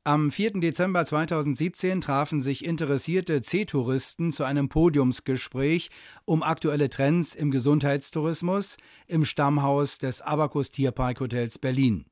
Am 4. Dezember 2017 trafen sich interessierte C-Touristen zu einem Podiumsgespräch um aktuelle Trends im Gesundheitstourismus im Stammhaus des Abacus Tierpark Hotels Berlin.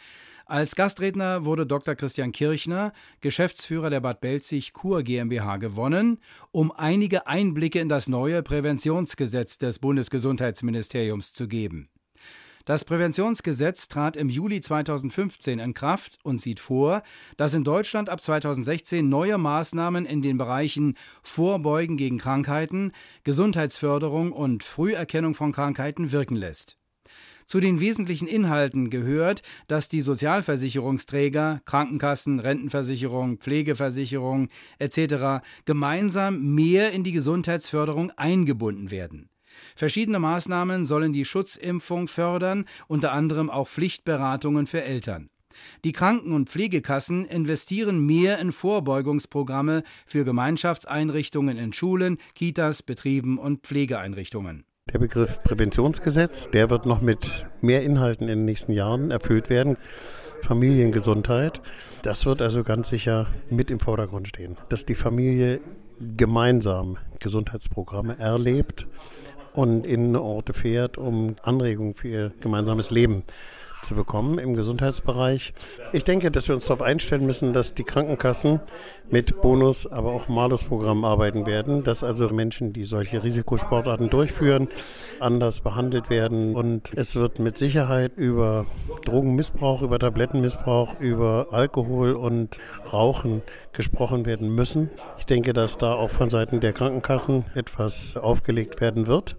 Als Gastredner wurde Dr. Christian Kirchner, Geschäftsführer der Bad Belzig Kur GmbH, gewonnen, um einige Einblicke in das neue Präventionsgesetz des Bundesgesundheitsministeriums zu geben. Das Präventionsgesetz trat im Juli 2015 in Kraft und sieht vor, dass in Deutschland ab 2016 neue Maßnahmen in den Bereichen Vorbeugen gegen Krankheiten, Gesundheitsförderung und Früherkennung von Krankheiten wirken lässt. Zu den wesentlichen Inhalten gehört, dass die Sozialversicherungsträger, Krankenkassen, Rentenversicherung, Pflegeversicherung etc. gemeinsam mehr in die Gesundheitsförderung eingebunden werden. Verschiedene Maßnahmen sollen die Schutzimpfung fördern, unter anderem auch Pflichtberatungen für Eltern. Die Kranken- und Pflegekassen investieren mehr in Vorbeugungsprogramme für Gemeinschaftseinrichtungen in Schulen, Kitas, Betrieben und Pflegeeinrichtungen. Der Begriff Präventionsgesetz, der wird noch mit mehr Inhalten in den nächsten Jahren erfüllt werden. Familiengesundheit, das wird also ganz sicher mit im Vordergrund stehen. Dass die Familie gemeinsam Gesundheitsprogramme erlebt und in Orte fährt, um Anregungen für ihr gemeinsames Leben zu bekommen im Gesundheitsbereich. Ich denke, dass wir uns darauf einstellen müssen, dass die Krankenkassen mit Bonus-, aber auch Malus-Programmen arbeiten werden, dass also Menschen, die solche Risikosportarten durchführen, anders behandelt werden. Und es wird mit Sicherheit über Drogenmissbrauch, über Tablettenmissbrauch, über Alkohol und Rauchen gesprochen werden müssen. Ich denke, dass da auch von Seiten der Krankenkassen etwas aufgelegt werden wird,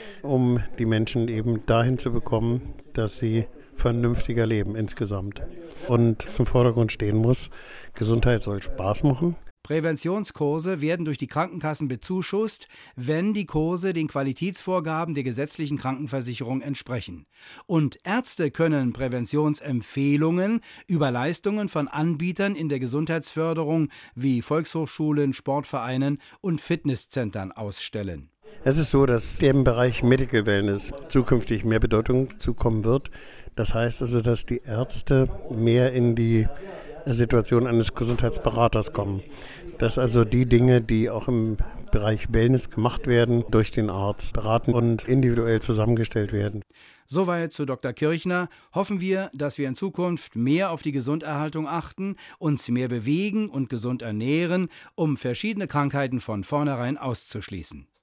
um die Menschen eben dahin zu bekommen, dass sie vernünftiger leben insgesamt. Und im Vordergrund stehen muss, Gesundheit soll Spaß machen. Präventionskurse werden durch die Krankenkassen bezuschusst, wenn die Kurse den Qualitätsvorgaben der gesetzlichen Krankenversicherung entsprechen. Und Ärzte können Präventionsempfehlungen über Leistungen von Anbietern in der Gesundheitsförderung wie Volkshochschulen, Sportvereinen und Fitnesszentren ausstellen. Es ist so, dass dem Bereich Medical Wellness zukünftig mehr Bedeutung zukommen wird. Das heißt also, dass die Ärzte mehr in die Situation eines Gesundheitsberaters kommen. Dass also die Dinge, die auch im Bereich Wellness gemacht werden, durch den Arzt beraten und individuell zusammengestellt werden. Soweit zu Dr. Kirchner. Hoffen wir, dass wir in Zukunft mehr auf die Gesunderhaltung achten, uns mehr bewegen und gesund ernähren, um verschiedene Krankheiten von vornherein auszuschließen.